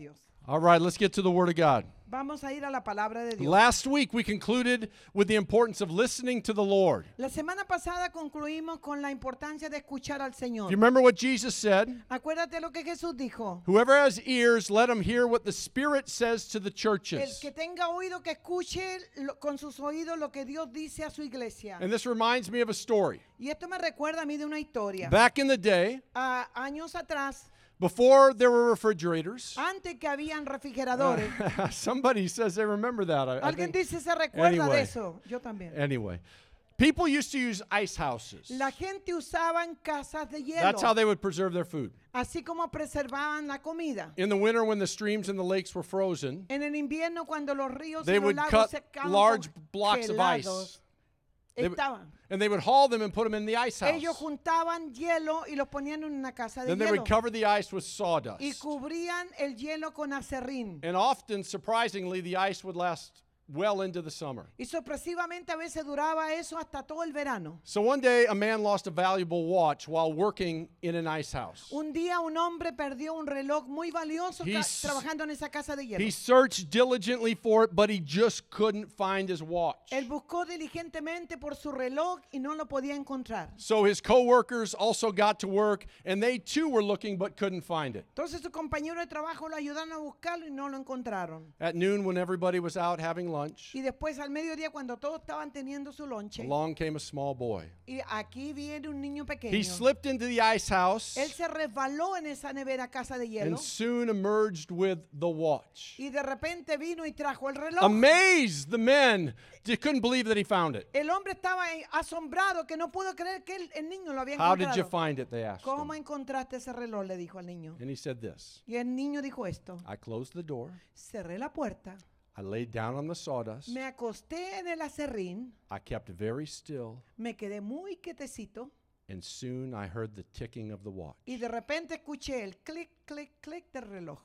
Dios. All right, let's get to the Word of God. Vamos a ir a la palabra de Dios. Last week we concluded with the importance of listening to the Lord. La semana pasada concluimos con la importancia de escuchar al Do Señor. you remember what Jesus said? Acuérdate lo que Jesús dijo. Whoever has ears, let him hear what the Spirit says to the El churches. que tenga oído que escuche con sus oídos lo que Dios dice a su iglesia. And this reminds me of a story. Y esto me recuerda a mí de una historia. Back in the day, Años atrás, before there were refrigerators, antes que habían refrigeradores, somebody says they remember that. I alguien think. dice se recuerda Anyway. de eso. Yo también. Anyway, people used to use ice houses. La gente usaba casas de hielo. That's how they would preserve their food. Así como preservaban la comida. In the winter, when the streams and the lakes were frozen, En el invierno, cuando los ríos they y los would lagos cut secaban large blocks of congelados, ice. They would- estaban. And they would haul them and put them in the ice Ellos house. juntaban hielo y los ponían en una casa de Then they hielo. would cover the ice with Y sawdust. cubrían el hielo con acerrín. And often, surprisingly, the ice would last well into the summer. Y sorpresivamente a veces duraba eso hasta todo el verano. So one day, a man lost a valuable watch while working in an ice house. Un día un hombre perdió un reloj muy valioso trabajando en esa casa de hielo. He searched diligently for it, but he just couldn't find his watch. Él buscó diligentemente por su reloj y no lo podía encontrar. So his coworkers also got to work, and they too were looking but couldn't find it. Entonces sus compañeros de trabajo lo ayudaron a buscarlo y no lo encontraron. At noon, when everybody was out having lunch, Y después al mediodía cuando todos estaban teniendo su lonche, along came a small boy. y aquí viene un niño He pequeño. slipped into the ice house Él se resbaló en esa nevera casa de hielo and soon emerged with the watch. y de repente vino y trajo el reloj. Amazed, the men couldn't believe that he found it. El hombre estaba asombrado que no pudo creer que el niño lo había How did you encontrado. find it? They asked ¿Cómo him. encontraste ese reloj? Le dijo al niño. And he said this: Y el niño dijo esto. I closed the door, Cerré la puerta, I laid down on the sawdust, me acosté en el acerrín, I kept very still, me quedé muy quietecito and soon I heard the ticking of the watch. y de repente escuché el clic, clic, clic del reloj.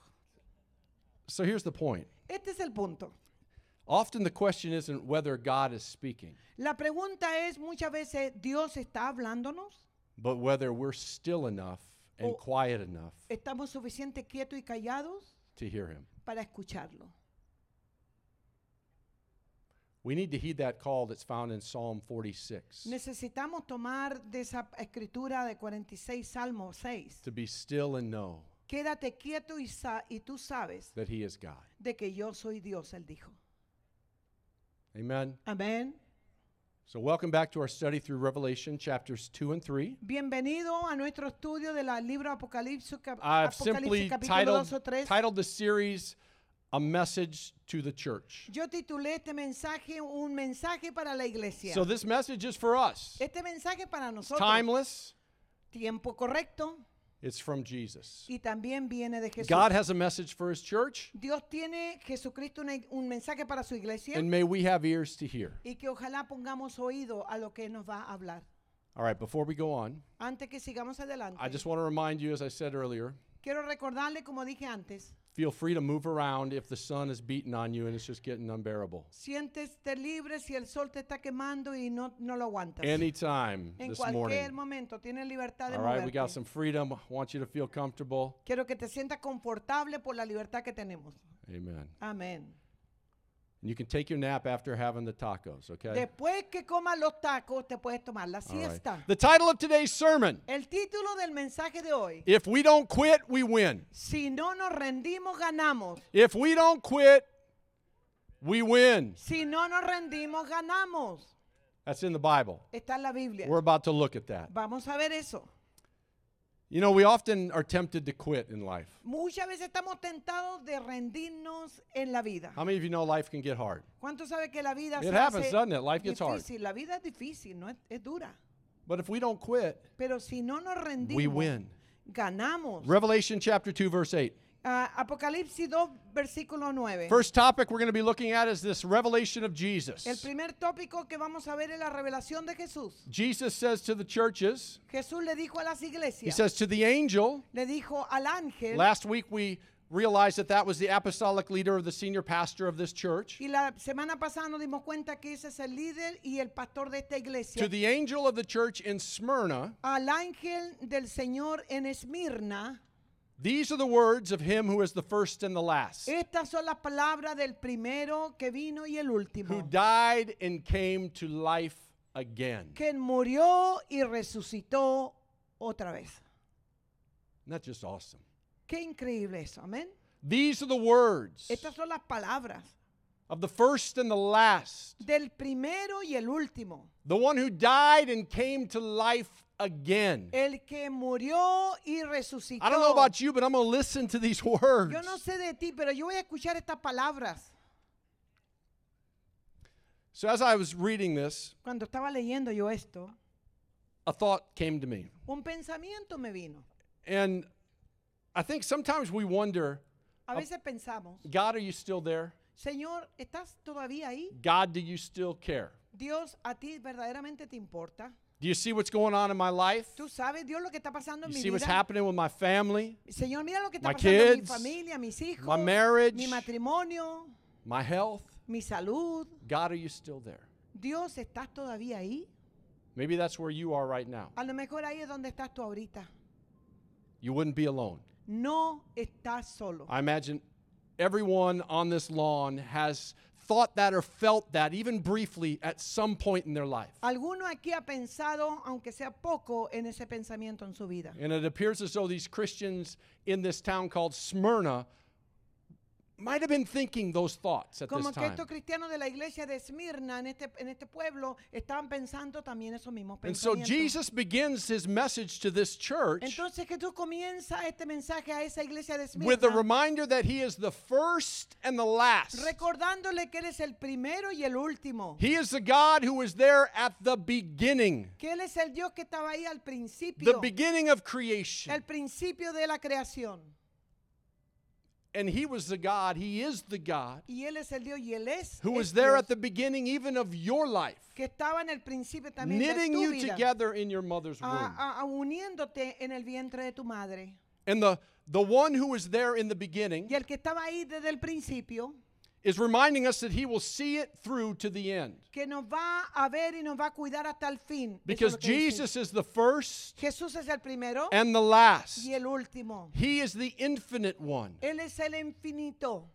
So here's the point. Este es el punto. Often the question isn't whether God is speaking, La pregunta es muchas veces, ¿Dios está hablándonos? but whether we're still enough and O- quiet enough ¿Estamos suficiente quietos y callados to hear him. para escucharlo? We need to heed that call that's found in Psalm 46, Necesitamos tomar de esa escritura de 46, Salmo 6. to be still and know Quédate quieto y tú sabes that he is God. de que yo soy Dios, él dijo. Amen. Amén. So welcome back to our study through Revelation chapters 2 and 3. Bienvenido a nuestro estudio del libro Apocalipsis, I've simply capítulo 2 o 3. titled the series A Message to the Church. Yo titulé este mensaje un mensaje para la iglesia. So this message is for us. Este mensaje para It's nosotros. timeless. Tiempo correcto It's from Jesus. y también viene de Jesús. God has a message for his church, Dios tiene Jesucristo un mensaje para su iglesia and may we have ears to hear. y que ojalá pongamos oído a lo que nos va a hablar. All right, before we go on, Antes que sigamos adelante, I just want to remind you, as I said earlier, quiero recordarle, como dije antes, feel free to move around if the sun is beating on you and it's just getting unbearable. siéntete libre si el sol te está quemando y no lo aguantas. Anytime En this cualquier morning. momento tienes libertad de All right, we got moverte. some freedom. I want you to feel comfortable. Quiero que te sientas confortable por la libertad que tenemos. Amen. Amén. And you can take your nap after having the tacos, okay? Después que comas los tacos, te puedes tomar la All right. siesta. The title of today's sermon, El título del mensaje de hoy: If We Don't Quit, We Win. Si no nos rendimos, ganamos. If we don't quit, we win. Si no nos rendimos, ganamos. That's in the Bible. Está en la Biblia. We're about to look at that. Vamos a ver eso. You know, we often are tempted to quit in life. Muchas veces estamos tentados de rendirnos en la vida. How many of you know life can get hard? ¿Cuántos saben que la vida It se happens, hace doesn't it? Life gets hard. difícil? La vida es difícil, no es dura. But if we don't quit, Pero si no nos we rendimos, win. ganamos. Revelation chapter 2, verse 8. Apocalipsis 2, versículo 9. First topic we're going to be looking at is this revelation of Jesus. El primer tópico que vamos a ver es la revelación de Jesús. Jesus says to the churches, Jesús le dijo a las he iglesias, says to the angel, le dijo al ángel, last week we realized that was the apostolic leader of the senior pastor of this church. y la semana pasada nos dimos cuenta que ese es el líder y el pastor de esta iglesia. To the angel of the church in Smyrna, Al ángel del Señor en Esmirna, These are the words of him who is the first and the last, Estas son las palabras del primero que vino y el who último, died and came to life again. que murió y resucitó otra vez. Isn't that just awesome? Qué increíble eso, amén. These are the words Estas son las palabras of the first and the last, del primero y el último, the one who died and came to life again. el que murió y resucitó. I don't know about you, but I'm going to listen to these words. Yo no sé de ti, pero yo voy a escuchar estas palabras. So as I was reading this, Cuando estaba leyendo yo esto, a thought came to me. un pensamiento me vino. And I think sometimes we wonder, A veces pensamos, God, are you still there? Señor, ¿estás todavía ahí? God, do you still care? Dios, ¿a ti verdaderamente te importa? Do you see what's going on in my life? ¿Tú sabes, Dios, lo que está pasando en You mi see what's vida? happening with my family, Señor, mira lo que está my pasando en mi kids, familia, mis hijos, my marriage, mi matrimonio, my health? mi salud. God, are you still there? Dios, ¿estás todavía ahí? Maybe that's where you are right now. A lo mejor ahí es donde estás tú ahorita. You wouldn't be alone. No estás solo. I imagine everyone on this lawn has thought that or felt that, even briefly, at some point in their life. Alguno aquí ha pensado, aunque sea poco, en ese pensamiento en su vida. And it appears as though these Christians in this town called Smyrna might have been thinking those thoughts at Como this que time. estos cristianos de la iglesia de Esmirna en este pueblo estaban pensando también esos mismos And so pensamientos. Jesus begins his message to this church Entonces Jesús comienza este mensaje a esa iglesia de with a Esmirna reminder that he is the first and the last. recordándole que Él es el primero y el último. He is the God who was there at the beginning, Que Él es el Dios que estaba ahí al the principio. beginning of creation. El principio de la creación. And he was the God, he is the God Y Él es el Dios y Él es who was es there Dios, at the beginning even of your life, que estaba en el principio también de knitting tu you vida, together in your mother's womb. uniéndote en el vientre de tu madre. And the one who was there in the beginning Y el que estaba ahí desde el principio, is reminding us that he will see it through to the end. que nos va a ver y nos va a cuidar hasta el fin. Eso es Because lo que dice. Jesus is the first Jesús es el primero and the last. y el último. He is the infinite one. Él es el infinito.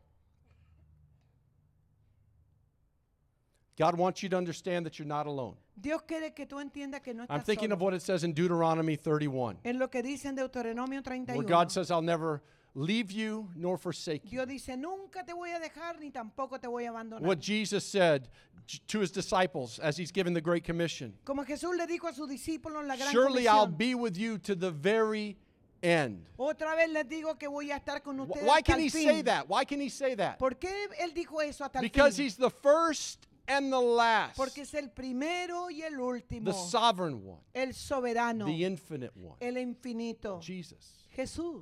God wants you to understand that you're not alone. Dios quiere que tú entiendas que no I'm estás thinking of solo. what it says in Deuteronomy 31, En lo que dice en Deuteronomio where 31. God says, I'll never leave you nor forsake you. Dios dice, nunca te voy a dejar ni tampoco te voy a abandonar. What Jesus said to his disciples as he's given the Great Commission. Como Jesús le dijo a sus discípulos en la gran Surely I'll comisión. be with you to the very end. Otra vez les digo que voy a estar con ustedes Why hasta can el he fin. say that? Why can he say that? ¿Por qué él dijo eso hasta el Because fin? he's the first and the last, Porque es el primero y el último. the sovereign one, El soberano. the infinite one, El infinito. Jesus. Jesús.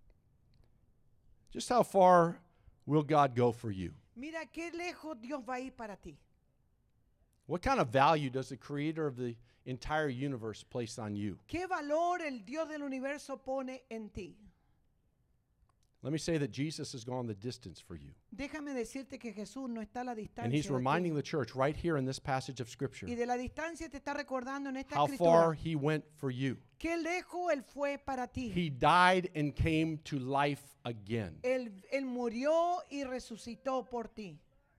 Just how far will God go for you? Mira qué lejos Dios va a ir para ti. What kind of value does the creator of the entire universe place on you? ¿Qué valor el Dios del universo pone en ti? Let me say that Jesus has gone the distance for you. Déjame decirte que Jesús no está a la distancia. And he's de ti. reminding the church right here in this passage of Scripture Y de la distancia te está recordando en esta how far escritura. he went for you. Qué lejos Él fue para ti. He died and came to life again. Él murió y resucitó por ti.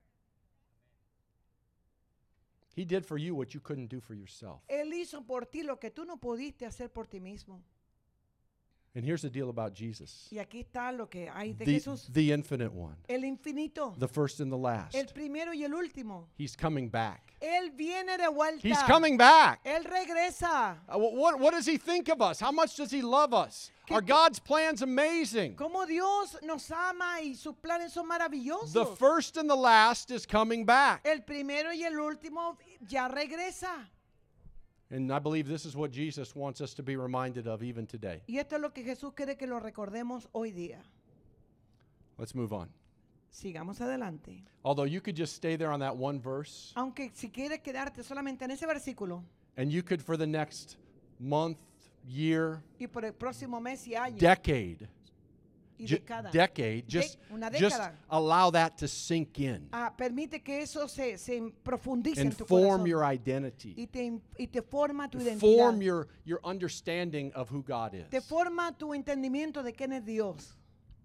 He did for you what you couldn't do for yourself. Él hizo por ti lo que tú no pudiste hacer por ti mismo. And here's the deal about Jesus. Y aquí está lo que hay de The, Jesús. the infinite one, El infinito. the first and the last. El primero y el último. He's coming back. Él viene de vuelta. He's coming back. Él regresa. What does he think of us? How much does he love us? Are God's plans amazing? Como Dios nos ama y sus planes son maravillosos. The first and the last is coming back. El primero y el último ya regresa. And I believe this is what Jesus wants us to be reminded of even today. Y esto es lo que Jesús quiere que lo recordemos hoy día. Let's move on. Sigamos adelante. Although you could just stay there on that one verse, Aunque si quieres quedarte solamente en ese versículo and you could, for the next month, year, y por el próximo mes y año, decade, y década. decade, Una just década. allow that to sink in Permite que eso se profundice en and tu form corazón your identity. y te forma tu identidad. Form your understanding of who God Te is. forma tu entendimiento de quién es Dios.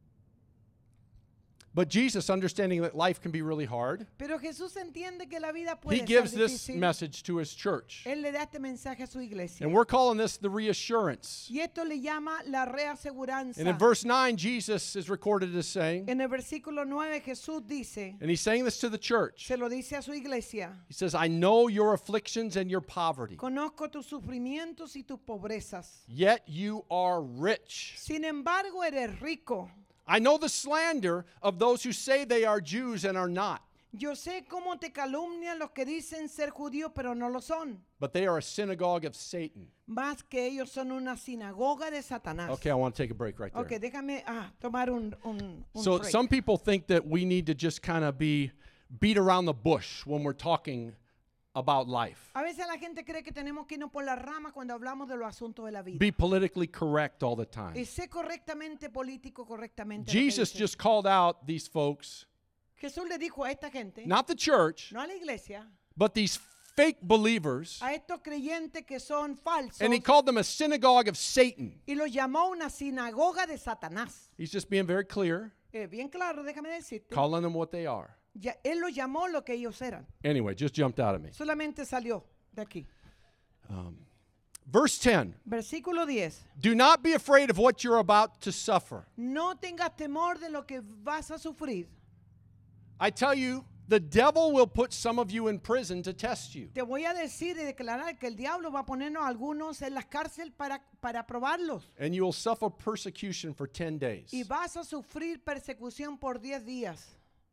But Jesus, understanding that life can be really hard, Pero Jesús entiende que la vida he puede ser gives this difícil. message to his church. Él le da este mensaje a su iglesia. And we're calling this the reassurance. Y esto le llama la reaseguranza. And in verse 9, Jesus is recorded as saying, En el versículo 9 Jesús dice, and he's saying this to the church. se lo dice a su iglesia, He says, I know your afflictions and your poverty, conozco tus sufrimientos y tus pobrezas. yet you are rich. Sin embargo, eres rico. I know the slander of those who say they are Jews and are not, Yo sé cómo te calumnian los que dicen ser judíos, pero no lo son. but they are a synagogue of Satan. Más que ellos son una sinagoga de Satanás. Okay, I want to take a break right there. Ok, déjame tomar un So break. some people think that we need to just kind of beat around the bush when we're talking about life. A veces la gente cree que tenemos que irnos por las ramas cuando hablamos de los asuntos de la vida. Be politically correct all the Y time. sé correctamente político, correctamente. lo que Jesus dice. just called out these folks, Jesús le dijo a esta gente, not the church, no a la iglesia, but these fake believers, a estos creyentes que son falsos, and he called them a synagogue of Satan. y los llamó una sinagoga de Satanás. He's just being very clear, Bien claro, déjame decirte. calling them what they are. Él los llamó lo que ellos eran. Anyway, just jumped out at me. Solamente salió de aquí. Verse 10, Versículo 10. do not be afraid of what you're about to suffer. No tengas temor de lo que vas a sufrir. I tell you, the devil will put some of you in prison to test you. Te voy a decir y declarar que el diablo va a ponernos a algunos en las cárceles para probarlos. And you will suffer persecution for 10 days. Y vas a sufrir persecución por 10 días.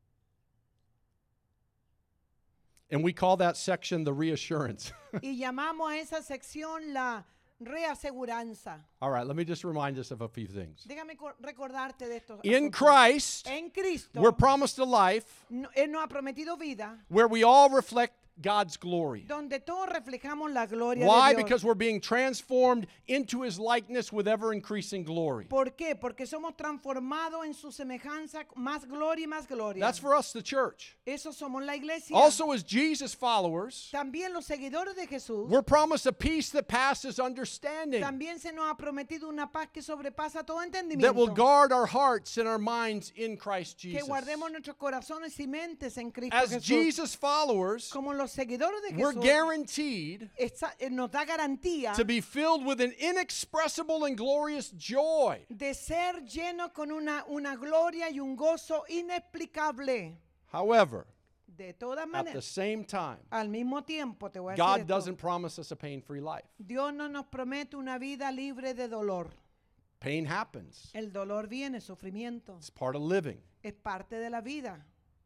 And we call that section the reassurance. Y llamamos a esa sección la reaseguranza. All right, let me just remind us of a few things. Déjame recordarte de esto. In Christ, En Cristo, we're promised a life Él nos ha prometido vida where we all reflect God's glory. donde todos reflejamos la gloria Why? de Dios. Because we're being transformed into his likeness with ever increasing glory. ¿Por qué? Porque somos transformados en su semejanza, más gloria y más gloria. That's for us, the church. Eso somos la iglesia. Also, as Jesus followers, También los seguidores de Jesús, we're promised a peace that passes understanding, también se nos ha prometido una paz que sobrepasa todo that entendimiento. will guard our hearts and our minds in Christ Que Jesus. guardemos nuestros corazones y mentes en Cristo As Jesús. Jesus followers, Como los seguidores de we're Jesús, guaranteed nos da garantía to be filled with an inexpressible and glorious joy. de ser llenos con una gloria y un gozo inexplicable. However, De todas at the maneras, same time, al mismo tiempo te voy a decir God esto. doesn't promise us a pain-free life. Dios no nos promete una vida libre de dolor. Pain happens. El dolor viene, sufrimiento. It's part of living. Es parte de la vida.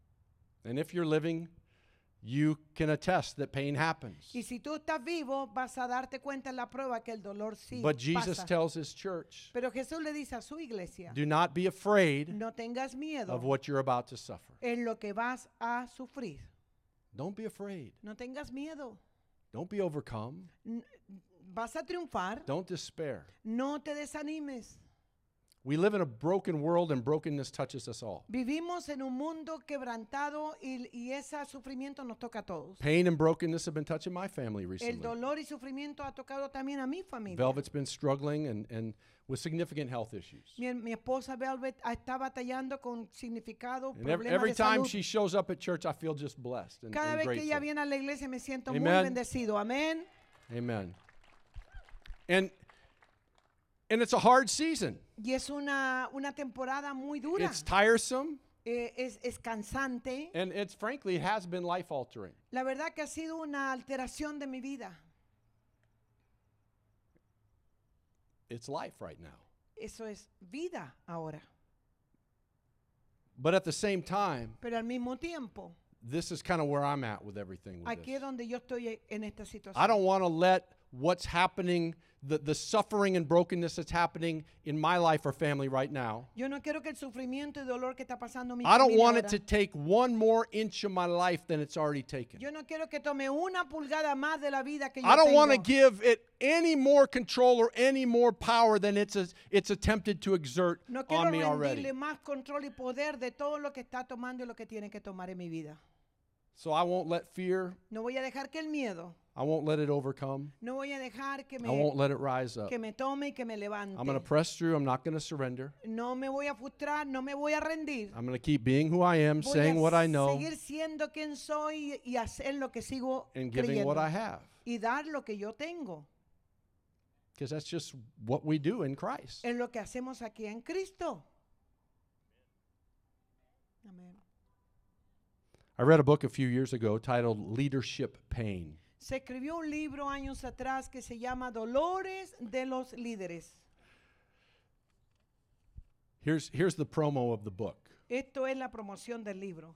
And if you're living, you can attest that pain happens. Y si tú estás vivo, vas a darte cuenta en la prueba que el dolor sí But Jesus pasa. tells his church, Pero Jesús le dice a su iglesia, do not be afraid no tengas miedo of what you're about to suffer. en lo que vas a sufrir. Don't be afraid. No tengas miedo. Don't be overcome. Vas a triunfar. Don't despair. No te desanimes. We live in a broken world, and brokenness touches us all. Vivimos en un mundo quebrantado y ese sufrimiento nos toca a todos. Pain and brokenness have been touching my family El recently. dolor y sufrimiento ha tocado también a mi familia. Velvet's been struggling and with significant health issues. Mi esposa Velvet está batallando con significado, And problemas every de time salud. she shows up at church, I feel just blessed and Cada vez que ella grateful. viene a la iglesia me siento muy Amen. bendecido. Amén. Amen. And it's a hard season. Y es una temporada muy dura. It's tiresome, Es cansante. and it's frankly it has been life altering. La verdad que ha sido una alteración de mi vida. It's life right now. Eso es vida ahora. But at the same time, Pero al mismo tiempo, this is kind of where I'm at with everything with aquí es this. donde yo estoy en esta situación. I don't want to let what's happening, the suffering and brokenness that's happening in my life or family right now. Yo no quiero que el sufrimiento y dolor que está pasando en mi I don't familia want it ahora, to take one more inch of my life than it's already taken. yo no quiero que tome una pulgada más de la vida que yo I don't want to tengo. give it any more control or any more power than it's attempted to exert No quiero on me already. rendirle más control y poder de todo lo que está tomando y lo que tiene que tomar en mi vida. So I won't let fear, No voy a dejar que el miedo, I won't let it overcome. no voy a dejar que I won't let it rise up. me tome y que me levante. I'm going to press through. I'm not going to surrender. No me voy a frustrar, no me voy a rendir. I'm going to keep being who I am, Voy saying a what I know, seguir siendo quien soy y hacer lo que sigo and giving creyendo. what I have. Y dar lo que yo tengo. Because that's just what we do in Christ. Es lo que hacemos aquí en Cristo. Amén. I read a book a few years ago titled Leadership Pain. Se escribió un libro años atrás que se llama Dolores de los Líderes. Here's the promo of the book. Esto es la promoción del libro.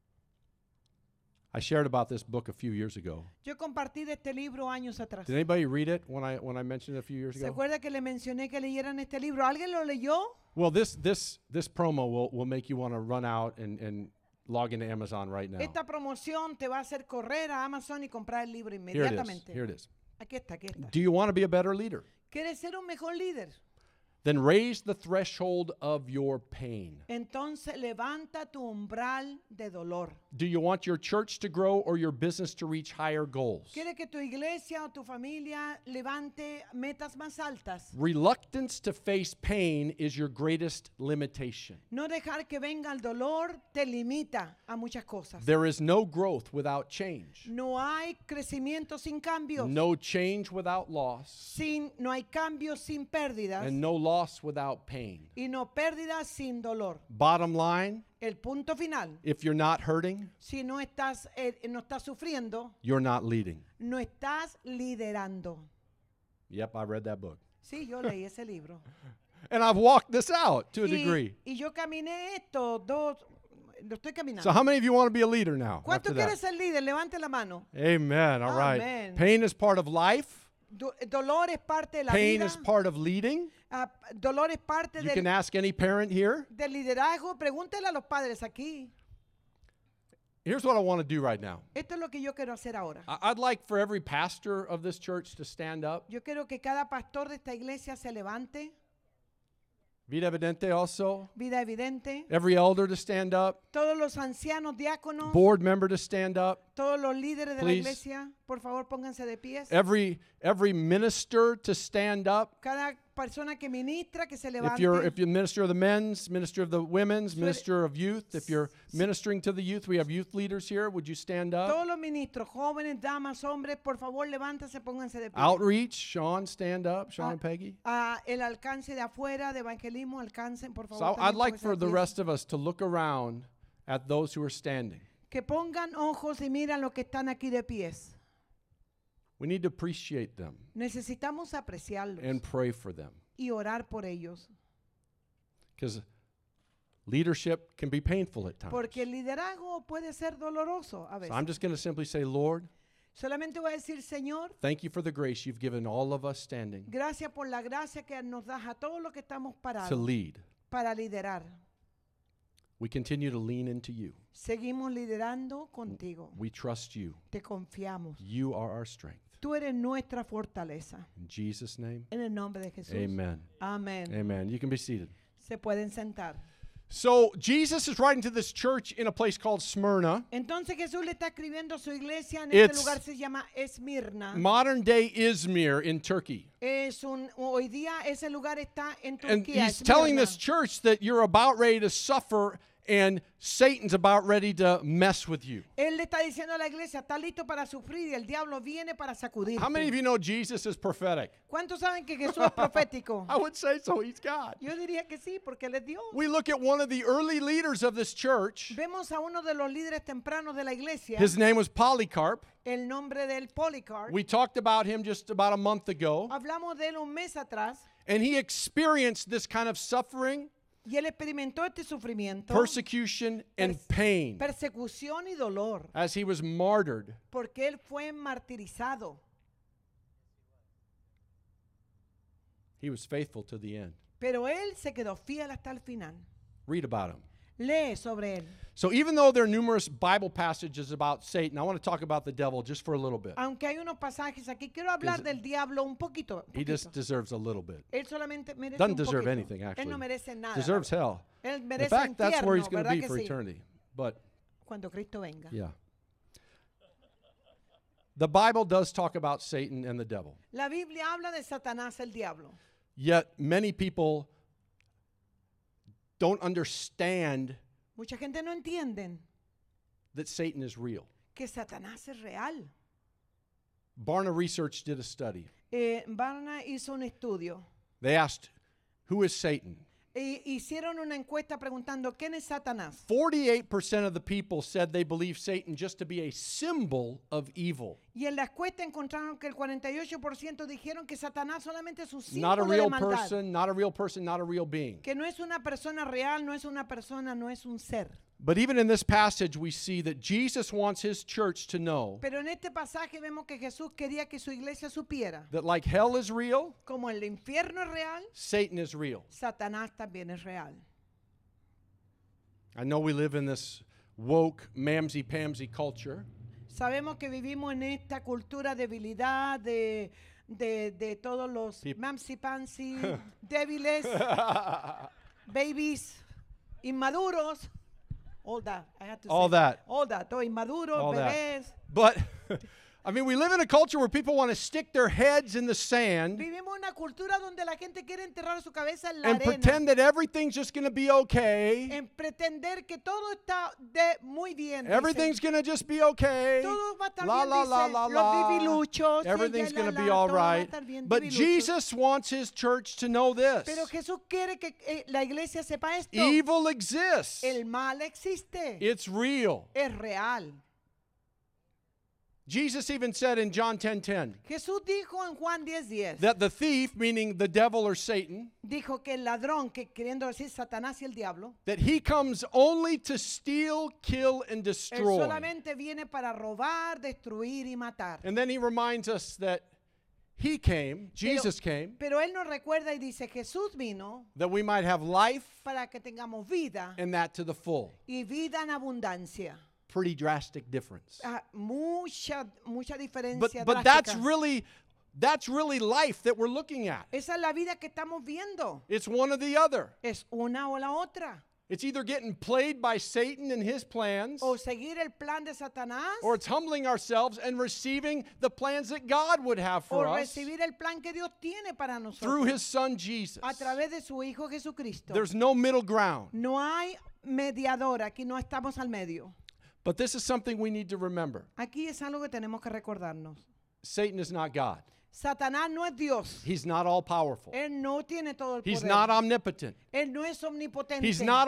I shared about this book a few years ago. Yo compartí de este libro años atrás. Did anybody read it when I mentioned it a few years ¿Se ago? acuerda que le mencioné que leyeran este libro? ¿Alguien lo leyó? Well, this promo will make you want to run out and log into Amazon right now. Esta promoción te va a hacer correr a Amazon y comprar el libro Here it is. inmediatamente. Here it is. Aquí está, aquí está. Do you want to be a better leader? ¿Quieres ser un mejor líder? Then raise the threshold of your pain. Entonces levanta tu umbral de dolor. Do you want your church to grow or your business to reach higher goals? ¿Quieres que tu iglesia o tu familia levante metas más altas? Reluctance to face pain is your greatest limitation. No dejar que venga el dolor te limita a muchas cosas. There is no growth without change. No hay crecimiento sin cambios. No change without loss. No hay cambios sin pérdidas. And no loss without pain. Y no pérdidas sin dolor. Bottom line, El punto final, if you're not hurting, si no estás sufriendo, you're not leading. no estás liderando. Yep, I read that book. Sí, yo leí ese libro. And I've walked this out to a degree. Y yo caminé esto, lo estoy caminando. So how many of you want to be a leader now? ¿Cuánto after quiere that? ser líder? Levante la mano. Amen. All right. Amen. Pain is part of life. Dolor es parte de la Pain vida. is part of leading. Dolor es parte You can ask any parent here. del liderazgo. Pregúntele a los padres aquí. Here's what I want to do right now. Esto es lo que yo quiero hacer ahora. I'd like for every pastor of this church to stand up. Yo quiero que cada pastor de esta iglesia se levante. Vida Evidente also. Vida evidente. Every elder to stand up. Todos los ancianos, diáconos, Board member to stand up. todos los líderes de la Please. iglesia, por favor pónganse de pies. Every minister to stand up. Cada persona que ministra, que se If levante. you're minister of the men's, minister of the women's, So- minister of youth, if you're ministering to the youth, we have youth leaders here. Would you stand up? Todos los ministros, jóvenes, damas, hombres, por favor levántense, pónganse de pie. Outreach, Sean, stand up. Sean Ah, and Peggy. El alcance de afuera, de evangelismo, alcancen, por favor. So también I'd like pónganse for de the pie. rest of us to look around at those who are standing. Que pongan ojos y miran los que están aquí de pies. We need to appreciate them Necesitamos apreciarlos and pray for them y orar por ellos. because leadership can be painful at times. Porque el liderazgo puede ser doloroso a So veces. I'm just going to simply say, Lord, Solamente voy a decir, Señor, thank you for the grace you've given all of us standing gracias por la gracia que nos das a todos los que estamos to parados lead. para liderar. We continue to lean into you. Seguimos liderando contigo. We trust you. Te confiamos. You are our strength. Tú eres nuestra fortaleza. In Jesus' name, En el nombre de Jesús. amen. Amén. Amen. You can be seated. Se pueden sentar. So Jesus is writing to this church in a place called Smyrna. Entonces Jesús le está escribiendo a su iglesia en It's este lugar, se llama Esmirna. Modern day Izmir in Turkey. Hoy día ese lugar está en And Turquía. he's telling Esmirna. this church that you're about ready to suffer and Satan's about ready to mess with you. Él le está diciendo a la iglesia, está listo para sufrir y el diablo viene para sacudirte. How many of you know Jesus is prophetic? ¿Cuántos saben que Jesús es profético? I would say so. He's God. Yo diría que sí, porque él es Dios. We look at one of the early leaders of this church. Vemos a uno de los líderes tempranos de la iglesia. His name was Polycarp. El nombre del Policarp. We talked about him just about a month ago. Hablamos de él un mes atrás And he experienced this kind of suffering, y él experimentó este sufrimiento, persecution, and pain persecución y dolor, as he was martyred. porque él fue martirizado. He was faithful to the end. Pero él se quedó fiel hasta el final. Read about him. Lee sobre él. So even though there are numerous Bible passages about Satan, I want to talk about the devil just for a little bit. Aunque hay unos pasajes aquí, quiero hablar del diablo un poquito. He just deserves a little bit. Él solamente merece Doesn't un deserve poquito. anything, actually. Él no merece nada. Deserves hell. Él In merece fact, that's where he's infierno, going to ¿verdad be que for sí? eternity. But Cuando Cristo venga. yeah. The Bible does talk about Satan and the devil. La Biblia habla de Satanás, el diablo. Yet many people don't understand Mucha gente no entiende that Satan is real. que Satanás es real. Barna Research did a study. Barna hizo un estudio. They asked, who is Satan? Hicieron una encuesta preguntando, ¿quién es Satanás? 48% of the people said they believe Satan just to be a symbol of evil. Y en la encuesta encontraron que el 48% dijeron que Satanás solamente es un Not a símbolo de real maldad. person, not a real person, not a real being. Que no es una persona real, no es una persona, no es un ser. But even in this passage, we see that Jesus wants his church to know Pero en este pasaje vemos que Jesús quería que su iglesia supiera, that like hell is real, como el infierno es real, Satan is real. Satanás también es real. I know we live in this woke, mamsy-pamsy culture. Sabemos que vivimos en esta cultura de debilidad, de todos los mamsi-pansy, débiles, babies, inmaduros. All that, I had to All say that. All that, todo inmaduros, All that. bebés. But, I mean, we live in a culture where people want to stick their heads in the sand Vivimos en una cultura donde la gente quiere enterrar su cabeza en la and arena. pretend that everything's just going to be okay. En pretender que todo está muy bien. dicen. Everything's going to just be okay. Todo va a estar La, bien, la, la, dicen. la, Los la. diviluchos. Everything's going to be todo all va a right. estar bien, But diviluchos. Jesus wants his church to know this. Pero Jesús quiere que la iglesia sepa esto. Evil exists. El mal existe. It's real. Es real. Jesus even said in John 10:10 Jesús dijo en Juan 10:10, that the thief, meaning the devil or Satan, dijo que el ladrón, que queriendo decir Satanás y el diablo, that he comes only to steal, kill, and él destroy. solamente viene para robar, destruir y matar. And then he reminds us that he came, Jesus came, Pero él nos recuerda y dice, Jesús vino that we might have life para que tengamos vida and that to the full. y vida en abundancia. Pretty drastic difference. Mucha diferencia But drástica. that's really life that we're looking at. Esa es la vida que estamos viendo. It's one or the other. Es una o la otra. It's either getting played by Satan and his plans, O seguir el plan de Satanás, or it's humbling ourselves and receiving the plans that God would have o for us recibir el plan que Dios tiene para through nosotros his son Jesus. a través de su Hijo Jesucristo. There's no middle ground. No hay mediador, aquí no estamos al medio. But this is something we need to remember. Aquí es algo que tenemos que recordarnos. Satan is not God. Satanás no es Dios. He's not all powerful. Él no tiene todo el He's poder. not omnipotent. Él no es omnipotente. He's not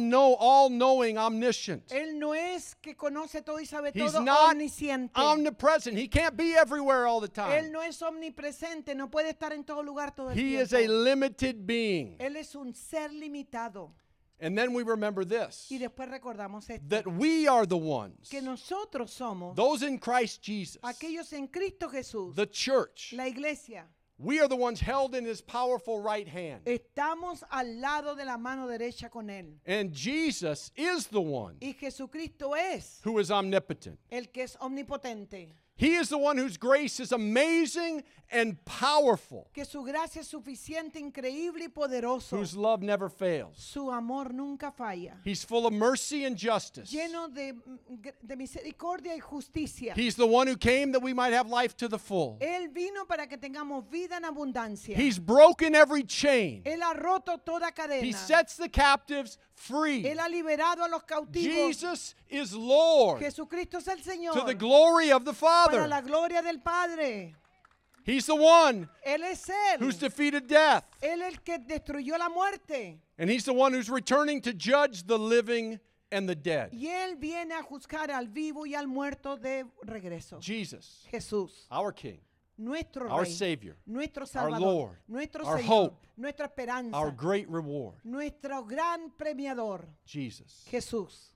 all knowing, omniscient. Él no es que conoce todo y sabe He's todo, not omnisciente. omnipresent. He can't be everywhere all the Él time. no es omnipresente, no puede estar en todo lugar todo el He tiempo. is a limited being. Él es un ser limitado. And then we remember this, Y después recordamos esto, that we are the ones, que nosotros somos those in Christ Jesus, aquellos en Cristo Jesús, the church, la iglesia. we are the ones held in his powerful right hand. Estamos al lado de la mano derecha con Él. And Jesus is the one Y Jesucristo es who is omnipotent. el que es omnipotente. He is the one whose grace is amazing and powerful, Que su gracia es suficiente, increíble y poderoso. whose love never fails. Su amor nunca falla. He's full of mercy and justice. Lleno de misericordia y justicia. He's the one who came that we might have life to the full. Él vino para que tengamos vida en abundancia. He's broken every chain. Él ha roto toda cadena. He sets the captives free. Él ha liberado a los cautivos. Jesus is Lord Jesucristo es el Señor. to the glory of the Para la Father. gloria del Padre. He's the one Él es Él. who's defeated death. Él es el que destruyó la muerte. And he's the one who's returning to judge the living and the dead. Y Él viene a juzgar al vivo y al muerto de regreso. Jesus, Jesús, our King, nuestro our Rey, Savior, nuestro our Salvador, Lord, nuestro our Señor, hope, nuestra esperanza, our great reward, nuestro gran premiador, Jesus. Jesús.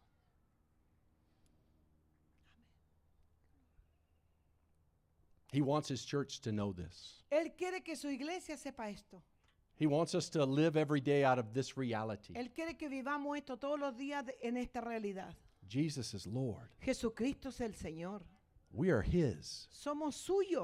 He wants his church to know this. Él quiere que su iglesia sepa esto. He wants us to live every day out of this reality. Él quiere que vivamos esto todos los días en esta realidad. Jesus is Lord. Jesucristo es el Señor. We are His. Somos suyos.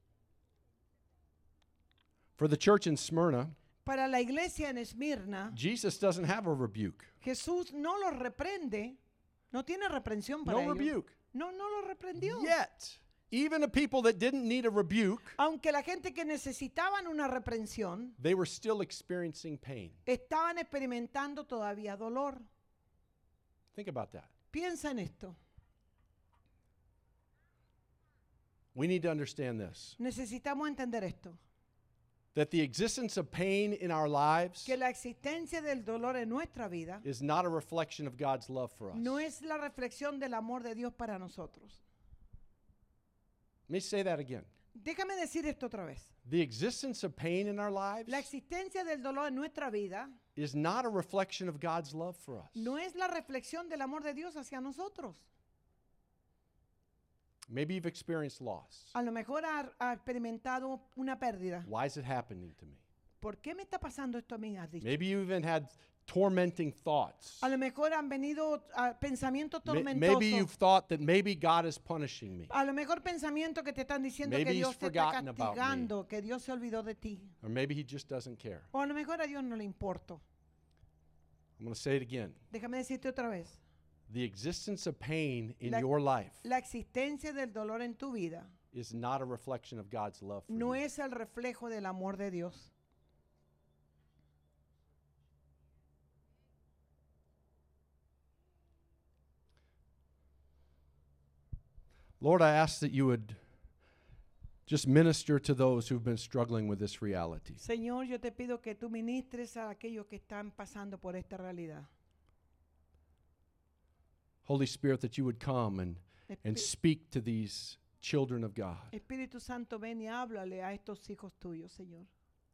For the church in Smyrna, Para la iglesia en Esmirna, Jesus doesn't have a rebuke. Jesús no los reprende. No tiene reprensión para No ellos. rebuke. No los reprendió. Yet, even a people that didn't need a rebuke, Aunque la gente que necesitaban una reprensión, they were still experiencing pain. estaban experimentando todavía dolor. Think about that. Piensa en esto. We need to understand this. Necesitamos entender esto. That the existence of pain in our lives Que la existencia del dolor en nuestra vida is not a reflection of God's love for us. no es la reflexión del amor de Dios para nosotros. Let me say that again. Déjame decir esto otra vez. The existence of pain in our lives La existencia del dolor en nuestra vida is not a reflection of God's love for us. no es la reflexión del amor de Dios hacia nosotros. Maybe you've experienced loss. A lo mejor ha experimentado una pérdida. Why is it happening to me? ¿Por qué me está pasando esto a mí? Has dicho. Maybe you even had tormenting thoughts. A lo mejor han venido pensamientos Maybe you've tormentosos. thought that maybe God is punishing me. A lo mejor pensamientos que te están diciendo Maybe que Dios he's te está forgotten about me. castigando, que Dios se olvidó de ti. Or maybe He just doesn't care. O a lo mejor a Dios no le importa. I'm going to say it again. Déjame decirte otra vez. The existence of pain in La- your life La existencia del dolor en tu vida is not a reflection of God's love for no you. es el reflejo del amor de Dios. Lord, I ask that you would just minister to those who've been struggling with this reality. Señor, yo te pido que tú ministres a aquellos que están pasando por esta realidad. Holy Spirit, that you would come and Espi- speak to these children of God. Espíritu Santo, ven y háblale a estos hijos tuyos, Señor.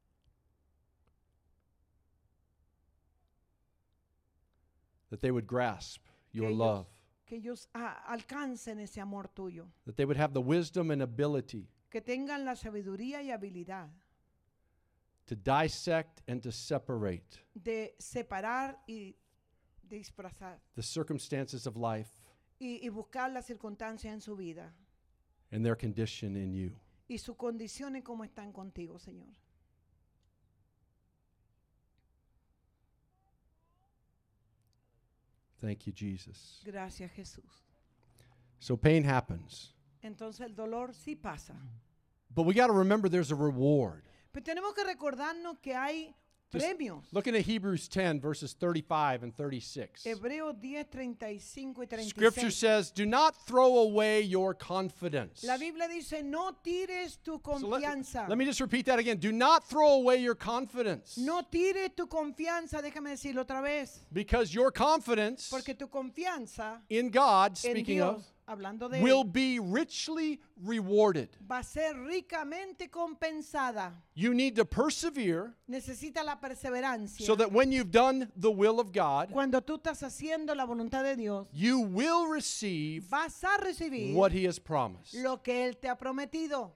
That they would grasp your ellos- love. Que ellos alcancen ese amor tuyo. That they would have the wisdom and ability Que tengan la sabiduría y habilidad to dissect and to separate de separar y disfrazar the circumstances of life y buscar las circunstancias en su vida and their condition in you. y sus condiciones como están contigo, Señor. Thank you, Jesus. Gracias, Jesús. So pain happens. Entonces el dolor sí pasa. But we got to remember there's a reward. Pero tenemos que recordarnos que hay Just premios. Looking at Hebrews 10, verses 35 and 36. Hebreos 10, 35 y 36. Scripture says, do not throw away your confidence. La Biblia dice, no tires tu So confianza. let me just repeat that again. Do not throw away your confidence. No tires tu confianza, déjame decirlo otra vez. Because your confidence Porque tu confianza in God, en speaking Dios, of, hablando de will Él, be richly rewarded. va a ser ricamente compensada. You need to persevere Necesita la perseverancia. so that when you've done the will of God, Cuando tú estás haciendo la voluntad de Dios, you will receive vas a recibir what He has promised. lo que Él te ha prometido.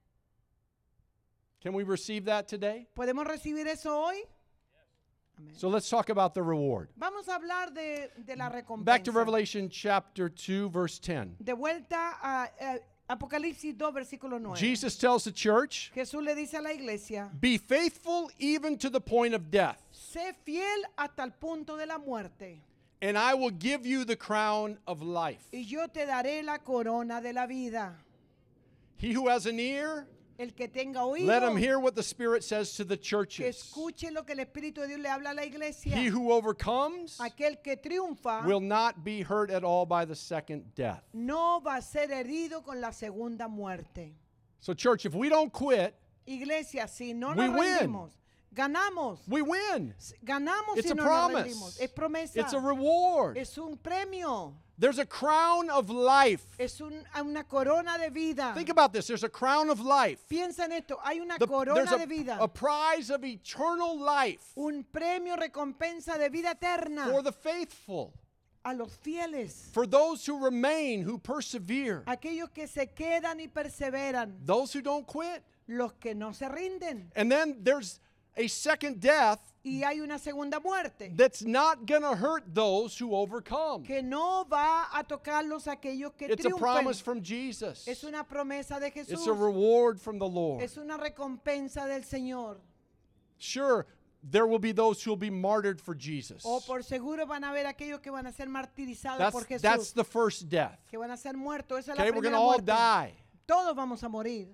Can we receive that today? ¿Podemos recibir eso hoy? Amén. So let's talk about the reward. Vamos a hablar de la Back recompensa. to Revelation chapter 2, verse 10. De vuelta a Apocalipsis 2, versículo 9. Jesus tells the church, Jesús le dice a la iglesia, be faithful even to the point of death, sé fiel hasta el punto de la muerte, and I will give you the crown of life. y yo te daré la corona de la vida. He who has an ear, El que tenga oído, let him hear what the Spirit says to the que churches. escuche lo que el Espíritu de Dios le habla a la iglesia. He who overcomes Aquel que triunfa will not be hurt at all by the second death. no va a ser herido con la segunda muerte. So, church, if we don't quit, Iglesia, si no We nos win. rendimos, ganamos. we win. Ganamos It's si a no nos promise. rendimos. Es promesa. It's a reward. Es un premio. There's a crown of life. Es una corona de vida. Think about this. There's a crown of life. Piensa en esto. Hay una There's corona de vida. a prize of eternal life Un premio recompensa de vida eterna for the faithful, a los fieles. for those who remain, who persevere, Aquellos que se quedan y perseveran. those who don't quit. Los que no se rinden. And then there's a second death y hay una segunda muerte that's not going to hurt those who overcome. que no va a tocarlos a aquellos que It's a triunfen. promise from Jesus. Es una promesa de Jesús. It's a reward from the Lord. Es una recompensa del Señor. Sure, there will be those who will be martyred for Jesus. O por seguro van a haber aquellos que van a ser martirizados por That's Jesús. the first death. Que van a ser muertos. Esa es Okay, la we're going primera to all muerte. die. Todos vamos a morir.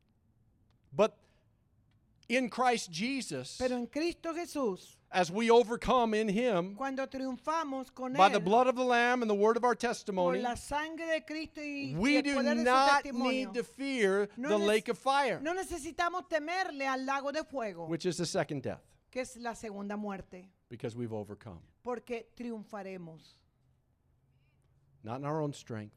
But in Christ Jesus, Pero en Cristo Jesús, as we overcome in Him cuando triunfamos con by Él, the blood of the Lamb and the word of our por testimony, la sangre de Cristo y we el do poder de su not testimonio, need to fear No the nec- lake of fire, no necesitamos temerle al lago de fuego, which is the second death, que es la segunda muerte, because we've overcome. porque triunfaremos. Not in our own strength.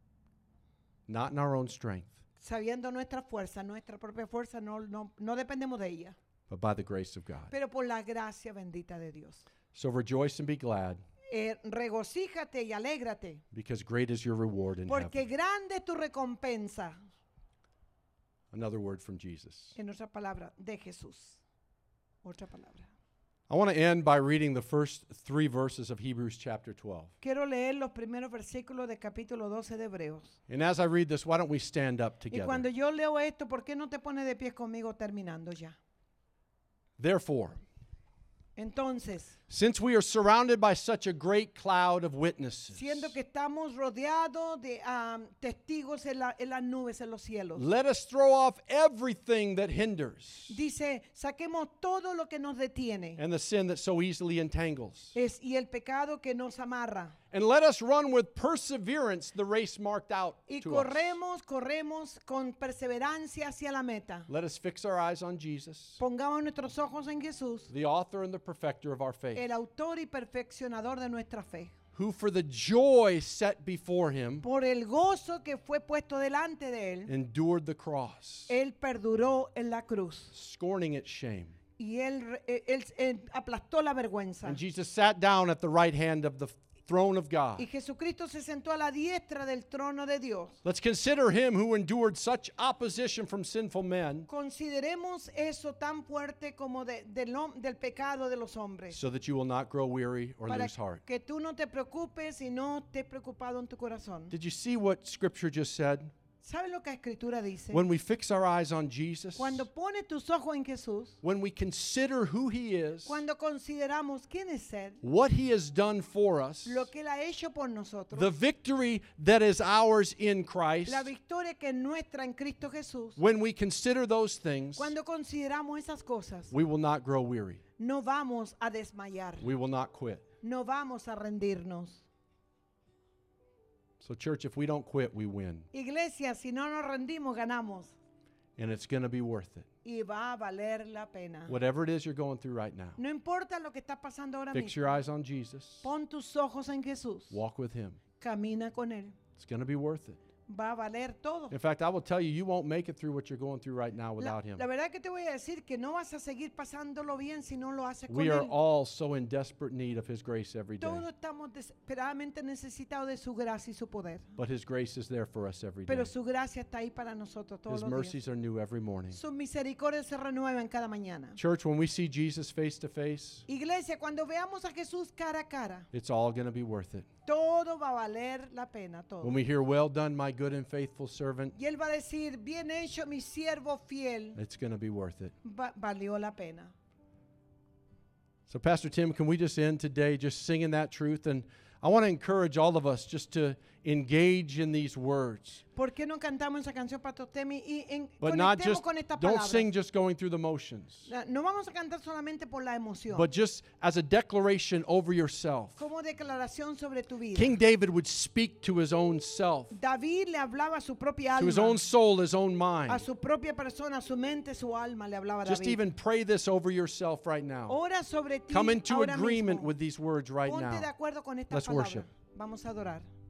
Not in our own strength, Sabiendo nuestra propia fuerza, no dependemos de ella, but by the grace of God. pero por la gracia bendita de Dios. So rejoice and be glad, Regocíjate y alégrate, because great is your reward in porque heaven. grande es tu recompensa. Another word from Jesus. En otra palabra, de Jesús. Otra palabra. I want to end by reading the first 3 verses of Hebrews chapter 12. Quiero leer los primeros versículos del capítulo 12 de Hebreos. And as I read this, why don't we stand up Y together? cuando yo leo esto, ¿por qué no te pones de pies conmigo terminando ya? Therefore, Entonces, since we are surrounded by such a great cloud of witnesses, siendo que estamos rodeados de testigos en las nubes, en los cielos, let us throw off everything that hinders dice, saquemos todo lo que nos detiene and the sin that so easily entangles. y el pecado que nos amarra. And let us run with perseverance the race marked out Y to us. corremos con perseverancia hacia la meta. Let us fix our eyes on Jesus, Pongamos nuestros ojos en Jesús, the author and the perfecter of our faith, el autor y perfeccionador de nuestra fe. who for the joy set before him Por el gozo que fue puesto delante de él, endured the cross, él perduró en la cruz. scorning its shame. Y él aplastó la vergüenza. And Jesus sat down at the right hand of the throne of God. Y Jesucristo se sentó a la diestra del trono de Dios. Let's consider him who endured such opposition from sinful men, Consideremos eso tan fuerte como del pecado de los hombres. so that you will not grow weary or Para lose heart. que tú no te preocupes y no estés preocupado en tu corazón. Did you see what Scripture just said? ¿Sabes lo que la Escritura dice? When we fix our eyes on Jesus, Cuando pones tus ojos en Jesús, when we consider who he is, cuando consideramos quién es Él, what he has done for us, lo que Él ha hecho por nosotros, the victory that is ours in Christ, la victoria que es nuestra en Cristo Jesús, when we consider those things, cuando consideramos esas cosas, we will not grow weary. no vamos a desmayar, We will not quit. no vamos a rendirnos. So, church, if we don't quit, we win. Iglesia, si no nos rendimos, ganamos. And it's going to be worth it. Y va a valer la pena. Whatever it is you're going through right now, No importa lo que está pasando ahora fix mismo. your eyes on Jesus. Pon tus ojos en Jesús. Walk with him. Camina con Él. It's going to be worth it. Va a valer todo. In fact, I will tell you, you won't make it through what you're going through right now without him. La verdad que te voy a decir que no vas a seguir pasándolo bien si no lo haces con We are Él. all so in desperate need of his grace every day. Todos estamos desesperadamente necesitados de su gracia y su poder. But his grace is there for us every day. Pero su gracia está ahí para nosotros todos His los días. mercies are new every morning. Sus misericordias se renuevan cada mañana. Church, when we see Jesus face to face, Iglesia, cuando veamos a Jesús cara a cara, it's all going to be worth it. todo va a valer la pena, todo. When we hear, well done, my good and faithful servant, Y Él va a decir, bien hecho mi siervo fiel, it's going to be worth it. valió la pena. So, Pastor Tim, can we just end today just singing that truth? And I want to encourage all of us just to engage in these words. ¿Por qué no cantamos esa canción, Pastor Temi? Y But not conectemos just, con estas don't palabras. sing just going through the motions, No vamos a cantar solamente por la emoción, but just as a declaration over yourself. como declaración sobre tu vida. King David would speak to his own self, David le hablaba a su propia to his alma, own soul, his own a mind. su propia persona, a su mente, su alma le hablaba a Just David. even pray this over yourself right now. Ora sobre ti Come into ahora agreement mismo. with these words right Ponte de now. acuerdo con estas Let's palabras. worship. Vamos a adorar.